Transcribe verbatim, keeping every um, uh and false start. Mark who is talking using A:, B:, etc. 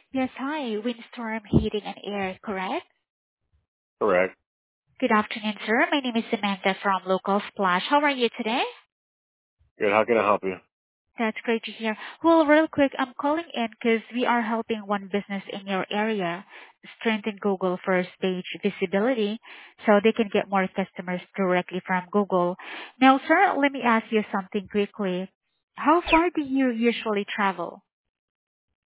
A: Yes, hi. Windstorm Heating and Air, correct?
B: Correct.
A: Good afternoon, sir. My name is Samantha from Local Splash. How are you today?
B: Good. How can I help you?
A: That's great to hear. Well, real quick, I'm calling in because we are helping one business in your area strengthen Google first page visibility so they can get more customers directly from Google. Now, sir, let me ask you something quickly. How far do you usually travel?